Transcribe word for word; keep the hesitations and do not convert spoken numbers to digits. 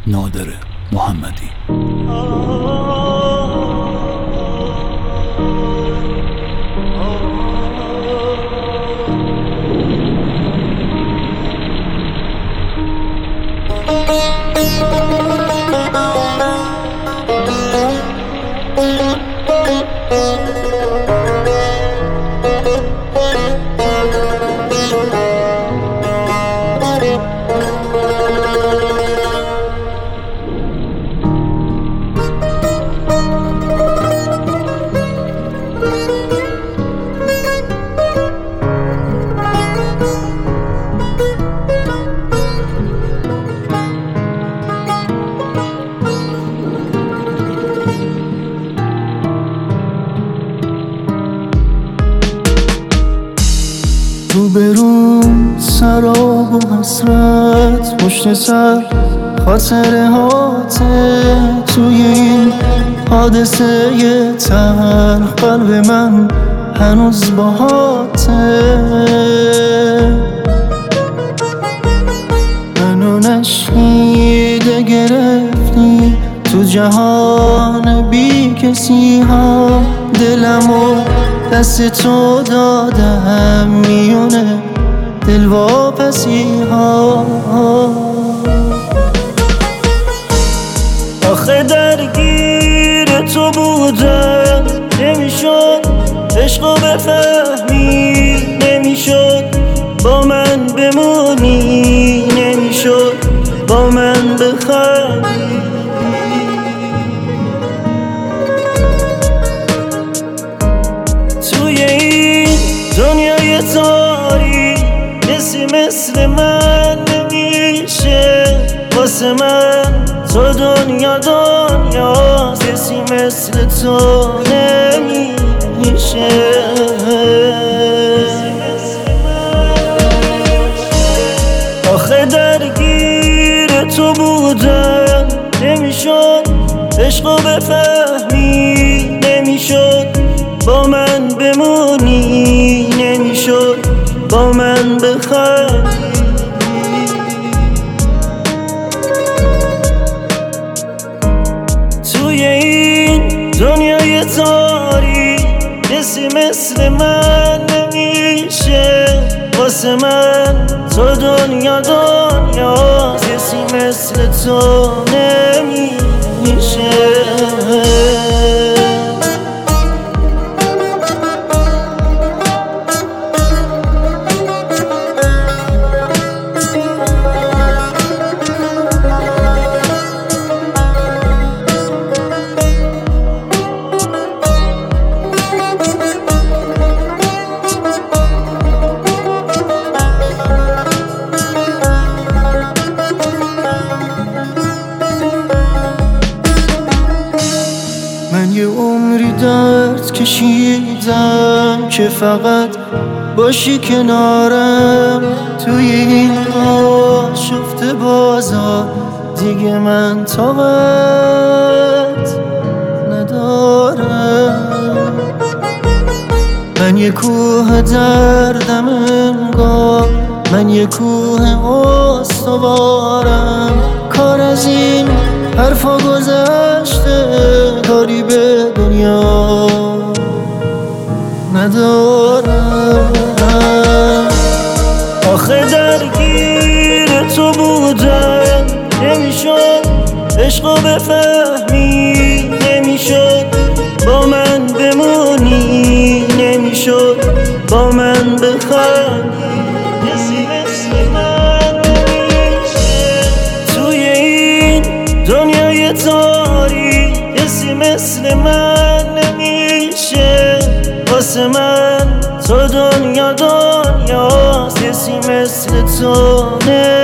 نادر محمدی. رو برون سراب و حسرت، پشت سر خاطره هاته، توی این حادثه تلخ قلب من هنوز باهاته. منو نشنیده گرفتی تو جهان بی کسی ها، دلمو دست تو دادم میونه دل واپسی ها. آخه درگیر تو بودم نمیشد عشقو بفهمی، نمیشد با من بمونی، نمیشد با من بخندی. توی این دنیای تاریک کسی مثل من نمیشه، واسه من تو دنیا دنیاست، کسی مثل تو نمیشه. آخه درگیر تو بودم نمیشد عشقو بفهمی، نمیشد با من بمونی، نمیشد با من بخندی. توی این دنیای تاریک کسی مثل من نمیشه، واسه من تو دنیا دنیاست، کسی مثل تو نمیشه. من یه عمری درد کشیدم که فقط باشی کنارم، توی این آشفته بازار دیگه من طاقت ندارم. من یه کوه دردم انگار، من یه کوه استوارم، کار از این حرفا گذشته، کاری به دنیا ندارم. آخه درگیر تو بودم نمیشد عشقو بفهمی، نمیشد با من بمونی، نمیشد با من بخندی. کسی مثل من نمیشه توی این دنیای تاریک، کسی مثل من نمیشه، واسه من تو دنیا دنیاست، کسی مثل تو نمیشه.